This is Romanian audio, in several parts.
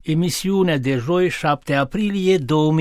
Emisiunea de joi, 7 aprilie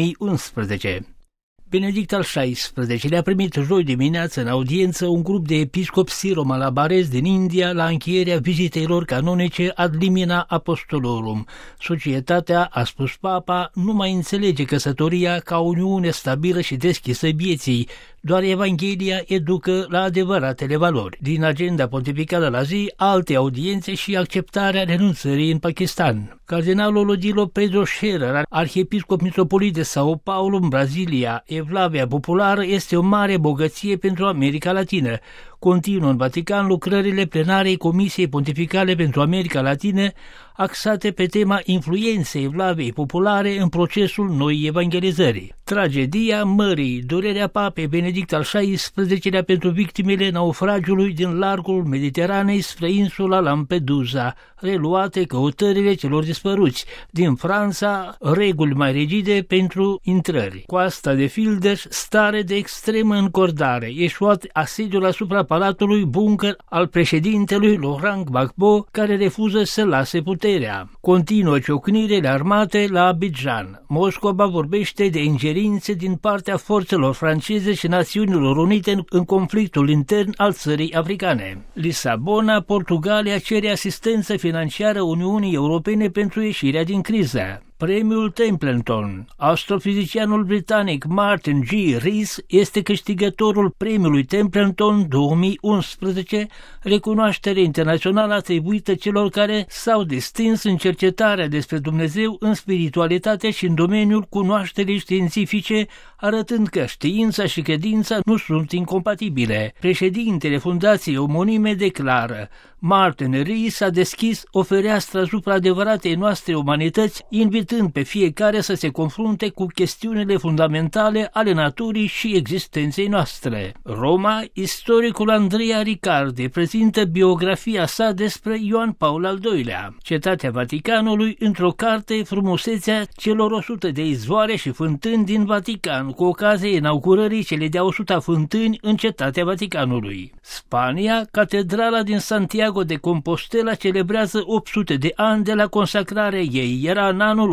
2011. Benedict al XVI-lea a primit joi dimineață în audiență un grup de episcopi siro-malabarezi din India la încheierea vizitei lor canonice ad limina apostolorum. Societatea, a spus papa, nu mai înțelege căsătoria ca o uniune stabilă și deschisă vieții, doar Evanghelia educă la adevăratele valori. Din agenda pontificală la zi, alte audiențe și acceptarea renunțării în Pakistan. Cardinalul Odilo Pedro Scherer, arhiepiscop mitropolit de Sao Paulo în Brazilia, Evlavia populară este o mare bogăție pentru America Latină. Continuă în Vatican lucrările plenarei Comisiei Pontificale pentru America Latină, axate pe tema influenței Evlaviei populare în procesul noii evangelizări. Tragedia mării, durerea papei Benedict al XVI-lea pentru victimele naufragiului din largul Mediteranei spre insula Lampedusa, reluate căutările celor dispăruți. Din Franța, reguli mai rigide pentru intrări. Coasta de Fildeș, stare de extremă încordare, eșuat asediul asupra palatului bunker al președintelui Laurent Gbagbo, care refuză să lase puterea. Continuă ciocnirile armate la Abidjan. Moscova vorbește de ingerințe din partea forțelor franceze și Națiunilor Unite în conflictul intern al țării africane. Lisabona, Portugalia cere asistență financiară Uniunii Europene pentru ieșirea din criză. Premiul Templeton. Astrofizicianul britanic Martin G. Rees este câștigătorul premiului Templeton 2011, recunoaștere internațională atribuită celor care s-au distins în cercetarea despre Dumnezeu în spiritualitate și în domeniul cunoașterii științifice, arătând că știința și credința nu sunt incompatibile. Președintele fundației omonime declară: Martin Rees a deschis o fereastră asupra adevăratei noastre umanități, invitând pe fiecare să se confrunte cu chestiunile fundamentale ale naturii și existenței noastre. Roma, istoricul Andrea Riccardi prezintă biografia sa despre Ioan Paul al II-lea. Cetatea Vaticanului, într-o carte, frumusețea celor 100 de izvoare și fântâni din Vatican, cu ocazia inaugurării celei de-a 100 fântâni în Cetatea Vaticanului. Spania, catedrala din Santiago de Compostela celebrează 800 de ani de la consacrarea ei, era în anul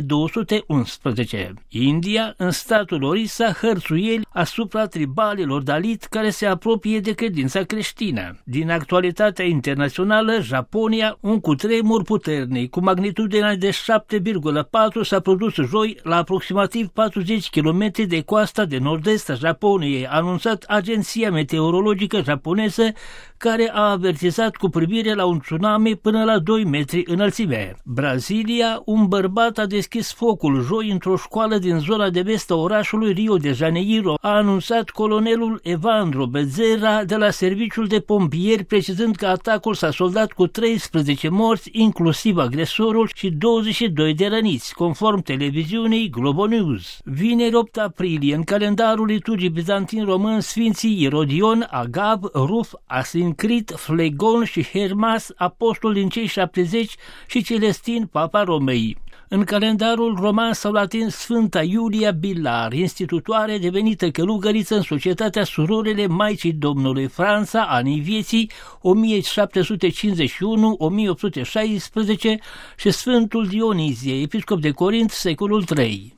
1211. India, în statul Orissa, hărțuieli asupra tribalilor Dalit care se apropie de credința creștină. Din actualitatea internațională, Japonia, un cutremur puternic cu magnitudinea de 7,4 s-a produs joi la aproximativ 40 km de coasta de nord-est a Japoniei, a anunțat Agenția Meteorologică japoneză, care a avertizat cu privire la un tsunami până la 2 metri înălțime. Brazilia, un bărbat a deschis focul joi într-o școală din zona de vest a orașului Rio de Janeiro, a anunțat colonelul Evandro Bezerra de la serviciul de pompieri, precizând că atacul s-a soldat cu 13 morți, inclusiv agresorul, și 22 de răniți, conform televiziunii Globo News. Vineri 8 aprilie, în calendarul liturgiei bizantin român, Sfinții Irodion, Agab, Ruf, Asincrit, Flegon și Hermas, apostol din cei 70, și Celestin, papa Romei. În calendarul roman sau latin, Sfânta Iulia Bilar, institutoare devenită călugăriță în Societatea Surorile Maicii Domnului, Franța, anii vieții 1751-1816, și Sfântul Dionizie, episcop de Corint, secolul III.